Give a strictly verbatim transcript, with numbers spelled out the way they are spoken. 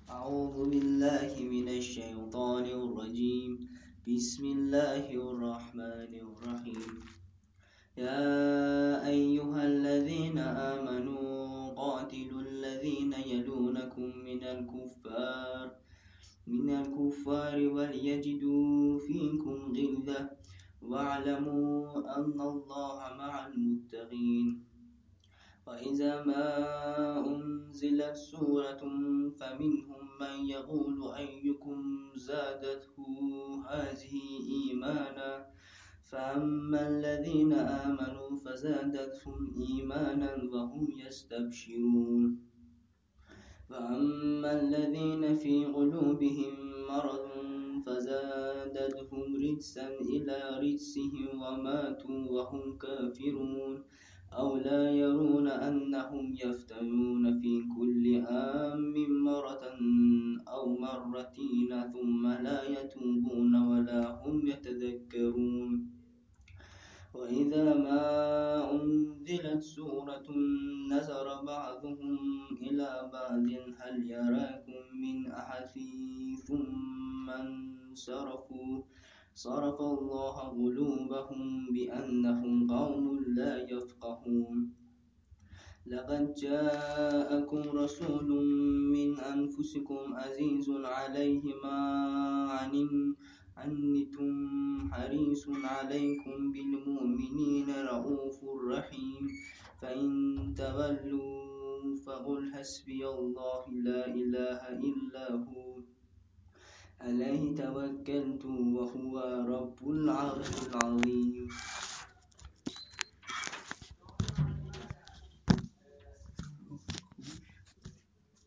أعوذ بالله من الشيطان الرجيم. بسم الله الرحمن الرحيم. يا أيها الذين آمنوا قاتلوا الذين يلونكم من الكفار من الكفار وليجدوا فيكم غلظة واعلموا أن الله مع المتقين. وإذا ما أنزلت سورة فمنهم من يقول أيكم زادته هذه إيمانا فأما الذين آمنوا فزادتهم إيمانا وهم يستبشرون وأما الذين في قلوبهم مرض فزادتهم رجسا إلى رجسهم وماتوا وهم كافرون أو لا يرون أنهم يفتنون في كل عام مرة أو مرتين ثم لا يتوبون ولا هم يتذكرون. وإذا ما أنزلت سورة نظر بعضهم إلى بعض هل يراكم من أحد ثم انصرفوا صرف الله قلوبهم بأنهم قوم لا يفقهون. لقد جاءكم رسول من أنفسكم عزيز عليه ما عنتم حريص عليكم بالمؤمنين رؤوف رحيم. فإن تولوا فقل حسبي الله لا إله إلا هو عليه توكلت وهو رب العرش العظيم.